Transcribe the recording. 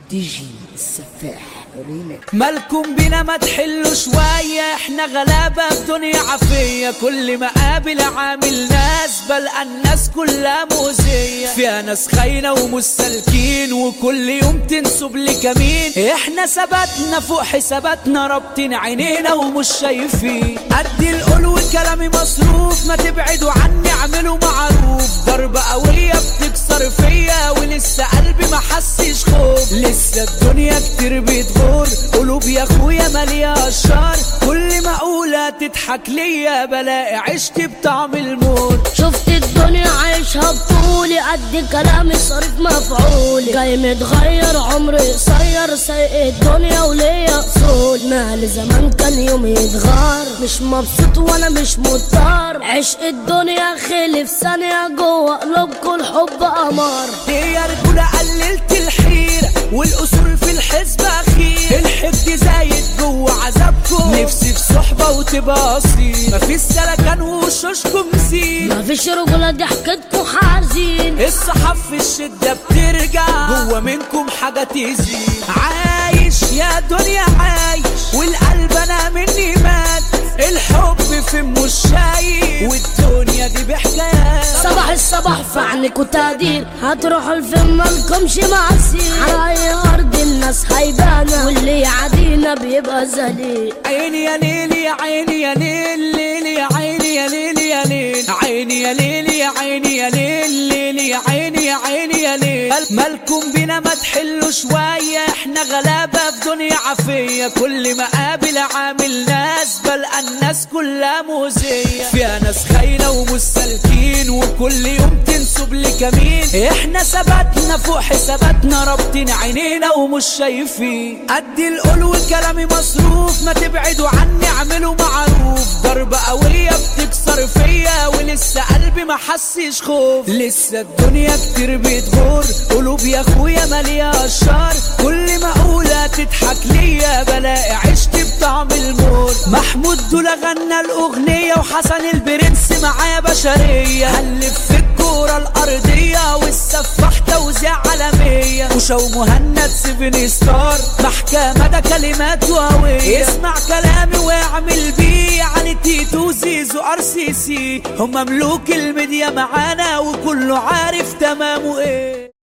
دي جي السفاح ريميك. مالكم بينا ما تحلوا شوية، احنا غلابة في دنيا عافية. كل ما قابل عامل ناس بلقى الناس كلها مؤذية، فيها ناس خاينة ومستلكين وكل يوم تنسب لكمين. احنا ثبتنا فوق حساباتنا رابطين عينينا ومش شايفين. ادي القول وكلامي مصروف، ما تبعدوا عني اعملوا معروف. ضربة قوية بتكسر فيا ولسه قلبي ما حسش خوف. لسه الدنيا كتير بتغور، قلوب يا اخويا مالية اشرار. كل ما اقولها تضحك ليا بلاقي عشت بطعم الموت. شفت الدنيا عايشها بطولي، قد كلامي صارت مفعولي. جاي متغير عمري قصير، سايق الدنيا وليا اصول. مال زمان كان يوم يتغار، مش مبسوط وانا مش مضطر. عشق الدنيا خلف ثانية جوه قلوبكوا الحب قمر. ليه يا رجولة قللت الحيرة والقصور في الحزب اخير؟ الحقد زايد جوه عذابكم، نفسي في صحبة وتبقى اصيل. مفيش سلكان وشوشكم زين، مفيش رجولة دي حكيتكوا حزين. الصحاب في الشدة بترجع، جوه منكم حاجة تزيد. عايش يا دنيا عايش والقلب انا مني مات. الحب في مش شايف والدنيا دي بحكايات. صباح الصباح في عنكوا تقدير، هتروحوا لفين مالكمش معسير. على اي ارض الناس هيبانا واللي يعادينا بيبقى ذليل. عيني يا ليل يا عيني يا ليل، ليل يا عيني يا ليل يا ليل. عيني يا ليل يا عيني يا ليل، ليل يا عيني يا عيني يا ليل. مالكم بينا ما تحلوا شوية، احنا غلابة في دنيا عافية. كل ما قابل عامل ناس بلقى الناس كلها مؤذية، فيها ناس خاينة ومستلكين وكل يوم تنسب لكمين. احنا ثبتنا فوق حساباتنا رابطين عينينا ومش شايفين. ادي القول وكلامي مصروف، ما تبعدوا عني اعملوا معروف. ضربة قوية بتكسر فيا ولسه قلبي ما حسش خوف. لسه الدنيا كتير بتغور، قلوب يا اخويا مالية اشرار. كل ما اقولها تضحك ليا بلاقي عشت بطعم الموت. محمود دول غنى الاغنية وحسن البرنس معايا بشرية. هنلف في الكورة الارضية والسفاح توزيع عالمية. وشو مهند 7 ستار محكمة ده كلمات وهوية. اسمع كلامي واعمل بيه، علي تيتو زيزو RCC هم ملوك الميديا معانا وكله عارف تمامه ايه.